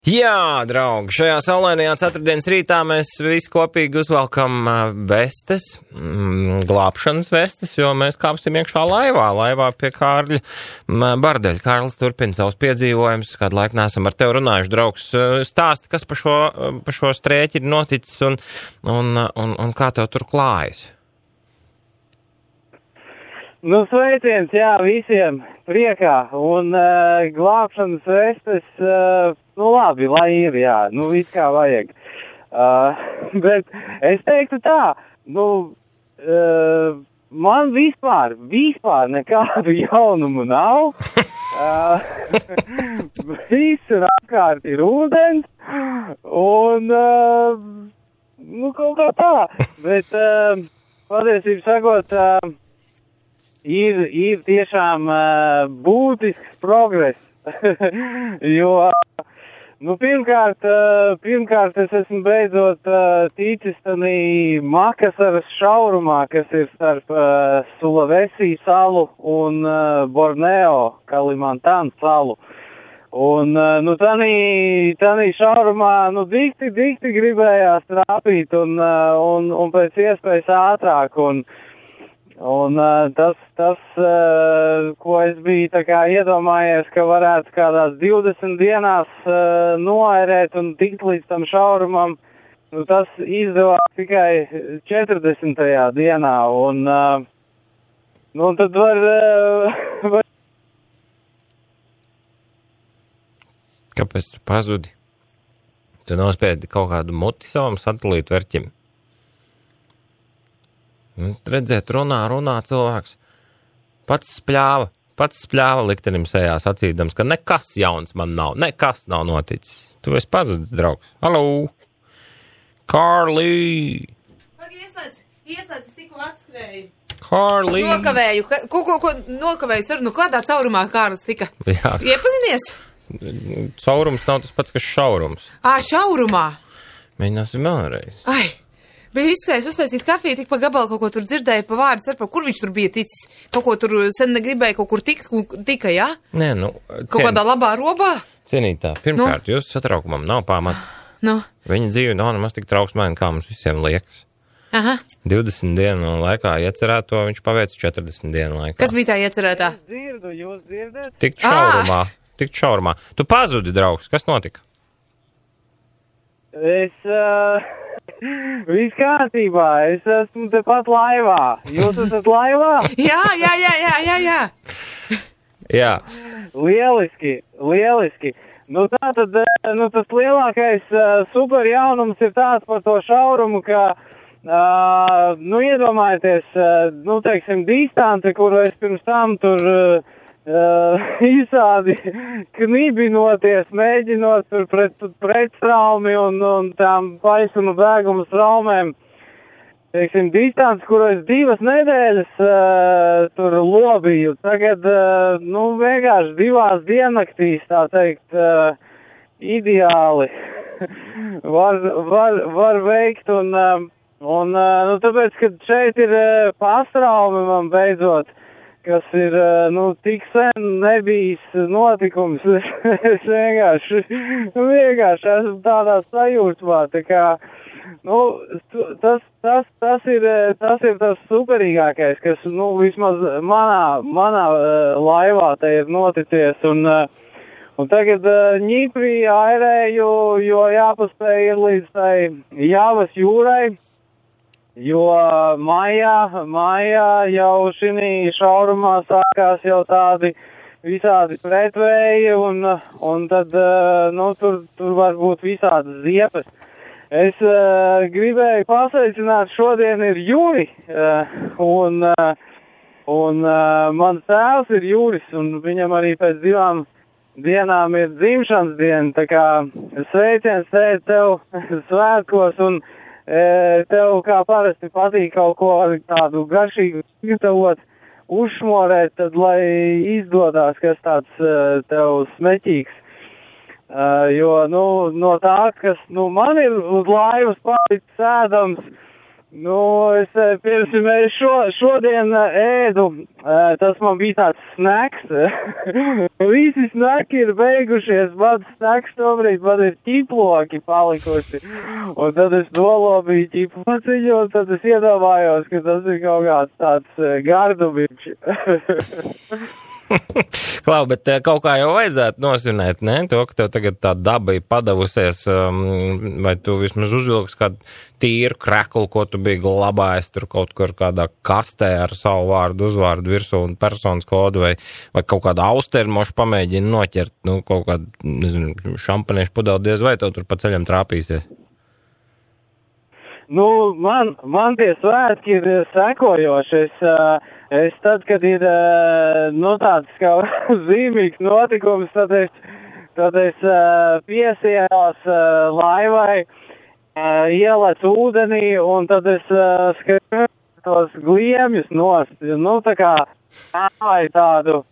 Jā, draugi, šajā saulainajā ceturtdienas rītā mēs visi kopīgi uzvelkam vestes, glābšanas vestes, jo mēs kāpsim iekšā laivā pie Kārļa Bardeļa. Kārlis turpina savus piedzīvojumus, kādu laiku neesam ar tevi runājuši, draugs. Stāsti, kas pa šo strēķi ir noticis un kā tev tur klājas? Nu, sveiciens, jā, visiem priekā, un glābšanas vestes, nu labi, lai ir, jā, nu viss kā vajag. Bet es teiktu tā, nu, man vispār nekādu jaunumu nav. Visur apkārt ir ūdens, un, nu, kaut kā tā, bet patiesībā sakot, ir tiešām būtisks progress, jo, nu, pirmkārt es esmu beidzot ticis tādī Makasaras šaurumā, kas ir starp Sulavesi salu un Borneo, Kalimantānu salu. Un, nu, tādī šaurumā, nu, dikti gribējās trāpīt un pēc iespējas ātrāk, un tas, ko es biju tā kā iedomājies, ka varētu kādās 20 dienās noērēt un tikt līdz tam šaurumam, nu, tas izdevās tikai 40. dienā, un, nu, tad var... Kāpēc tu pazudi? Tu nospiedi kaut kādu muti savam satelītu verķim? Redzēt, runā cilvēks. Pats spļāva liktenim sejā sacīdams, ka nekas jauns man nav, nekas nav noticis. Tu esi pazudis, draugs. Halo! Kārlī! Pagi, ieslēdz, es tikko atskrēju. Kārlī! Nokavēju, ko nokavēju sarunu, kādā caurumā Kārlis tika? Jā. Iepazinies? Caurums nav tas pats, kas šaurums. Šaurumā! Mēģināsim vēlreiz. Ai! Bija izskaies uztaisīt kafiju, tik pa gabalu kaut ko tur dzirdēju pa vārdu starpā. Kur viņš tur bija ticis? Kaut ko tur sen negribēja kaut kur tikt, tika, jā? Nē, nu... Kaut kādā labā robā? Cienītā, pirmkārt, jūsu satraukumam nav pamata. Nu? Viņa dzīve nav nemaz tik trauksmēna, kā mums visiem liekas. Aha. 20 dienu laikā iecerēto viņš paveic 40 dienu laikā. Kas bija tā iecerētā? Es dzirdu, jūs dzirdat? Tikt šaurumā. Tu pazudi, draugs, kas notika? Viss kārtībā, es esmu tepat laivā. Jūs esat laivā? Jā. Jā. Lieliski. Nu tā tad, nu tas lielākais super jaunums ir tāds par to šaurumu, ka, nu iedomājieties, nu teiksim, distance, kuru es pirms tam tur īsādi knibinoties, mēģinot tur pret straumi un tām paisuma bēguma straumēm. Teiksim, distance, kuru es 2 nedēļas tur lobīju, tagad, nu, vienkārši 2 diennaktīs, tā teikt, ideāli var veikt un, nu, tāpēc, kad šeit ir pastraumi man beidzot, kas ir, nu, tik sen nebijis notikums. Es vienkārši esmu tādā sajūtmā, tā kā, nu, tas ir tas superīgākais, kas, nu, vismaz manā laivā te ir noticies, un tagad Ņiprī airēju, jo jāpaspēj ir līdz tai Javas jūrai, jo maijā jau šinī šaurumā sākās jau tādi visādi pretvēji, un tad, nu, tur var būt visādas ziepes. Es gribēju pasveicināt, šodien ir Juri, un mans tēvs ir Juris, un viņam arī pēc 2 dienām ir dzimšanas diena, tā kā sveiciens tev svētkos, un tev kā parasti patīk kaut ko tādu garšīgu gatavot, uzšmorēt, tad lai izdodās, kas tāds tev smeķīgs. Jo, nu, no tā, kas, nu, man ir uz laivas palicis ēdams, Es, piemēram, šodien ēdu, tas man bija tāds snacks. Visi snacki ir beigušies, man snacks tobrīd, man ir ķiploki palikuši. Un tad es dolobīju ķiplociņu, un tad es iedomājos, ka tas ir kaut kāds tāds gardumiņš. Klau, bet kaut kā jau vajadzētu nosvinēt, ne? To, ka tev tagad tā daba ir padavusies, vai tu vismaz uzvilks kādu tīru kreklu, ko tu biji glabājis tur kaut kur kādā kastē ar savu vārdu, uzvārdu virsū un personas kodu, vai kaut kādu austermošu pamēģini noķert, kaut kādu, nezinu, šampaniešu pudeli diez vai tev tur pa ceļam trāpīsies? Man tie svētki ir sekojoši. Es tad, kad ir, tāds kā zīmīgs notikums, tad es piesienos laivai, ielecu ūdenī, un tad es skatu tos gliemjus nost. Tā kā vai tādu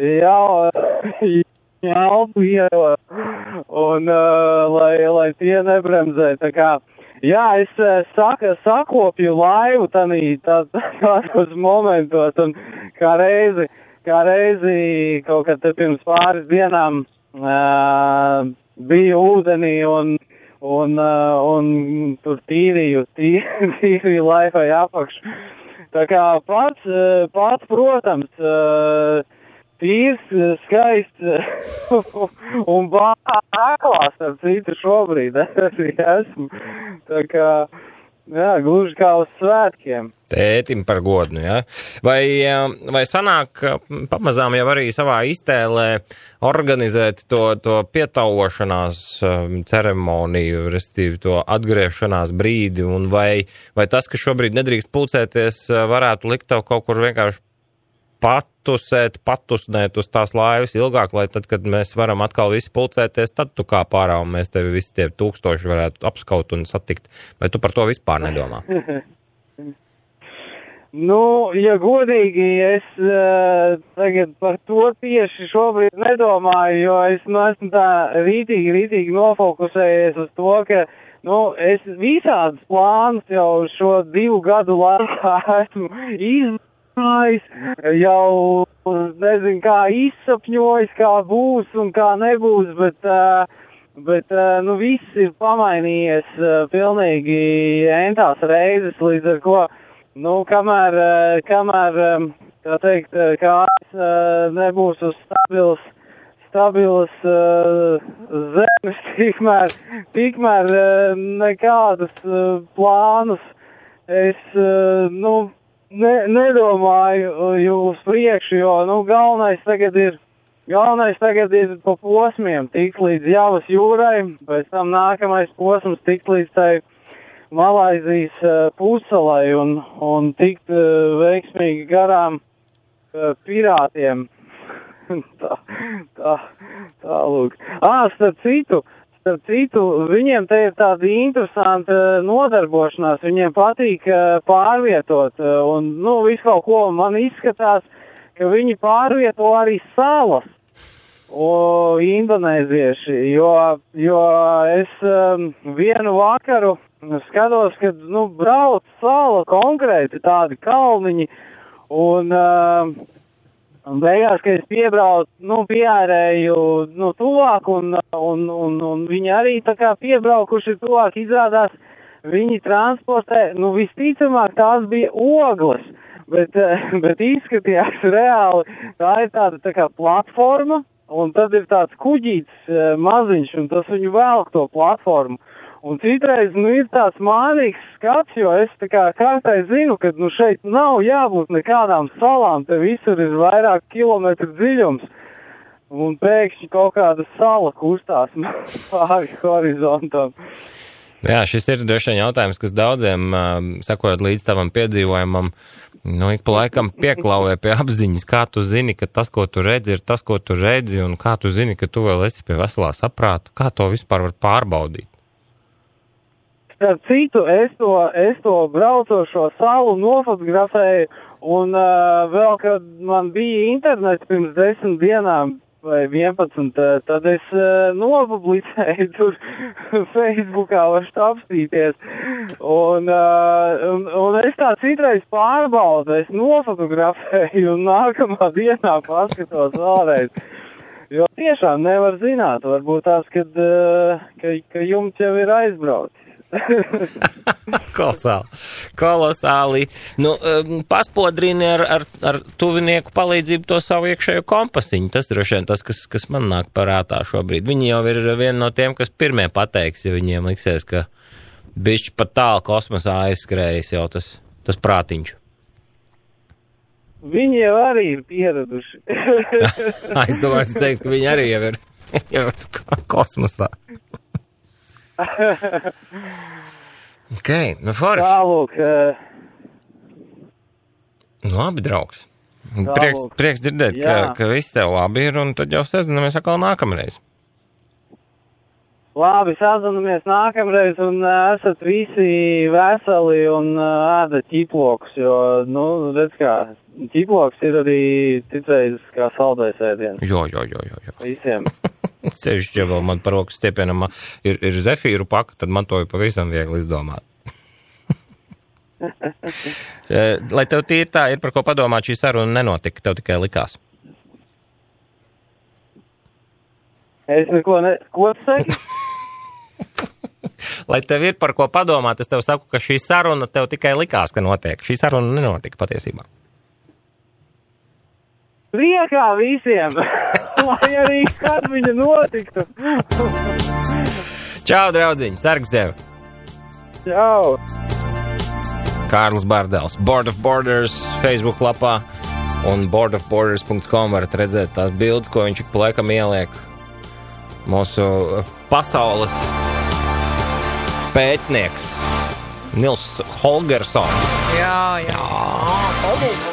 jalpu iedot, un lai tie nebremzē, tā kā. Jā, es sakopju laivu tādos momentos, un kā reizi kaut kad pirms pāris dienām biju ūdenī un tur tīrīju laivai apakšu. Tā kā pats, protams, tīrs, skaists un bāklās ar citu šobrīd arī esmu. Tā kā, gluži kā uz svētkiem. Tētim par godnu, ja? Vai sanāk pamazām jau arī savā iztēlē organizēt to pietauošanās ceremoniju, restīvi to atgriešanās brīdi, un vai tas, ka šobrīd nedrīkst pulcēties, varētu likt tev kaut kur vienkārši patusnēt uz tās laivas ilgāk, lai tad, kad mēs varam atkal visi pulcēties, tad tu kā pārā un mēs tevi visi tie 1000 varētu apskaut un satikt. Vai tu par to vispār nedomā? Ja godīgi, es tagad par to tieši šobrīd nedomāju, jo es esmu tā rītīgi nofokusējies uz to, ka es visādas plānus jau šo 2 gadu laikā esmu jau nezinu, kā izsapņojis, kā būs un kā nebūs, bet viss ir pamainījies pilnīgi entās reizes, līdz ar ko, kamēr tā teikt, kāds nebūs uz stabilas zemes, tikmēr nekādus plānus es, nedomāju uz priekšu, jo, galvenais tagad ir pa posmiem tikt līdz Javas jūrai, pēc tam nākamais posms tikt līdz tai Malaizijas pussalai un tikt veiksmīgi garām pirātiem. tā lūk. Starp citu, viņiem te ir tāda interesanta nodarbošanās, viņiem patīk pārvietot, un, visu kaut ko man izskatās, ka viņi pārvieto arī salas, indonēzieši, jo es vienu vakaru skatos, kad, brauc sala konkrēti tādi kalniņi, un beigās, kad es pieārēju, tuvāk, un viņi arī tā kā piebraukuši tuvāk, izrādās, viņi transportē, visticamāk tās bija ogles, bet izskatījās reāli, tā ir tāda tā kā platforma, un tad ir tāds kuģīts maziņš, un tas viņu velk to platformu. Un citreiz, ir tāds mānīgs skats, jo es tā kā kārtai zinu, ka, šeit nav jābūt nekādām salām, te visur ir vairāk kilometru dziļums, un pēkšņi kaut kāda sala kustās pāri horizontam. Jā, šis ir droši vien jautājums, kas daudziem, sekojot līdz tavam piedzīvojumam, ik pa laikam pieklauvē pie apziņas, kā tu zini, ka tas, ko tu redzi, ir tas, ko tu redzi, un kā tu zini, ka tu vēl esi pie veselā saprāta, kā to vispār var pārbaudīt. Starp citu, es to braucošo salu nofotografēju, un vēl, kad man bija internets pirms 10 dienām, vai 11, tad es nopublicēju tur Facebookā, varšu apstīties. Un es tā citreiz pārbaudu, es nofotografēju un nākamā dienā paskatos vēlreiz. Jo tiešām nevar zināt, varbūt tās, ka jums jau ir aizbraucis. Kolosāli. Nu, paspodrini ar tuvinieku palīdzību to savu iekšējo kompasiņu. Tas droši vien tas, kas man nāk parātā šobrīd. Viņi jau ir viena no tiem, kas pirmie pateiks, ja viņiem liksies, ka bišķi pat tālu kosmosā aizskrējis jau tas prātiņš. Viņi jau arī ir pieraduši. Es domāju, tu teikt, ka viņi arī jau ir kosmosā. Ok, nu forši. Tālūk. Labi, draugs. Prieks dzirdēt, ka viss tev labi ir, un tad jau sazinamies atkal nākamreiz. Labi, sazinamies nākamreiz, un esat visi veseli un ēda ķiplokus, jo, redz kā, ķiploks ir arī citreiz kā saldais ēdiens. Jo. Visiem. Cevišķi, ja vēl man par roku stiepienam ir zefīru paka, tad man to ir pavisam viegli izdomāt. Lai tev tīri tā ir par ko padomāt, šī saruna nenotika, tev tikai likās. Es neko ko tu saki? Lai tev ir par ko padomāt, es tev saku, ka šī saruna tev tikai likās, ka notiek. Šī saruna nenotika patiesībā. Priekā visiem, lai arī kad viņa notiktu. Čau, draudziņi, sargi sevi. Čau. Kārlis Bardels, Board of Borders Facebook lapā un boardofborders.com varat redzēt tās bildes, ko viņš ik pa laikam ieliek. Mūsu pasaules pētnieks Nils Holgerssons. Jā.